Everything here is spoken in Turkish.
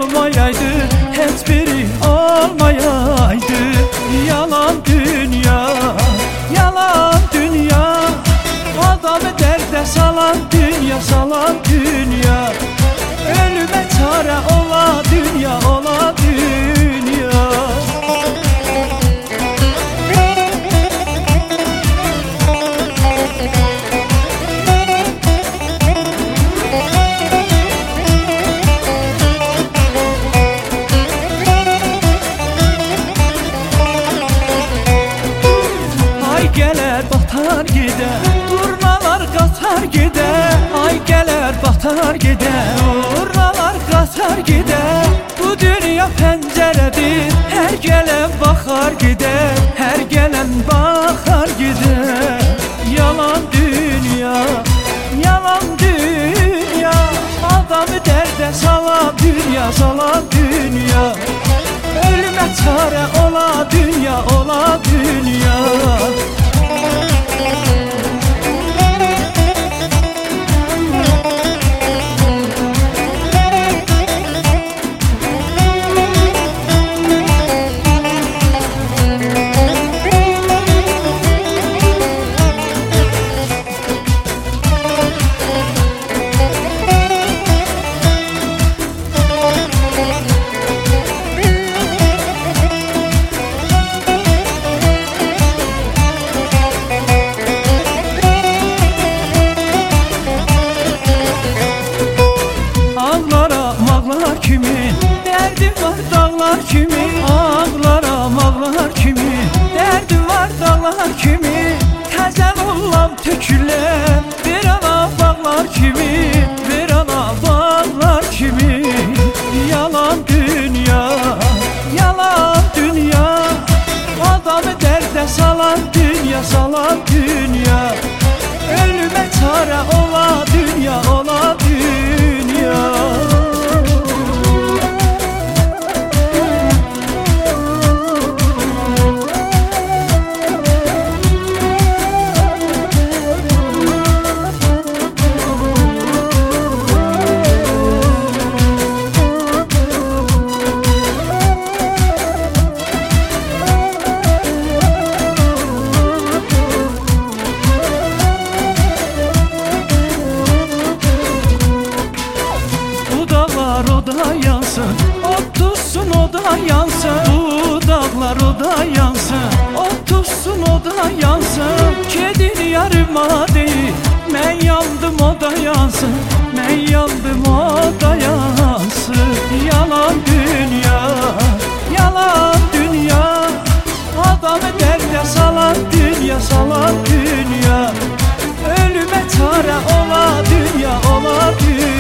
olmayaydı, hiçbiri olmayaydı. Yalan dünya, yalan dünya, adamı derde salan dünya, salan dünya. Ölüme çare ola dünya, ola dünya. Ay gələr batar gider, turnalar qatar gider. Ay gələr batar gider, turnalar qatar gider. Bu dünya pəncərədir, hər gələn baxar gider, hər gələn baxar gider. Yalan dünya, yalan dünya, adamı dərdə salan dünya, salan dünya. Ölümə çare ola dünya, ola dünya. Derdim var dağlar kimi, ağlaram ağlar kimi. Derdim var dağlar kimi, təzən olam töküləm. Bir ana bağlar kimi, bir ana bağlar kimi. Yalan dünya, yalan dünya, adamı dərdə salan dünya, salan dünya. Ölümə çare ola dünya, ola dünya. O da yansın, o tutsun o da yansın. Bu dağlar o da yansın, o tutsun o da yansın. Kedin yarıma değil, mən yandım o da yansın, mən yandım o da yansın. Yalan dünya, yalan dünya, adamı dərdə salan dünya, salan dünya. Ölüme çare ola dünya, ola dünya.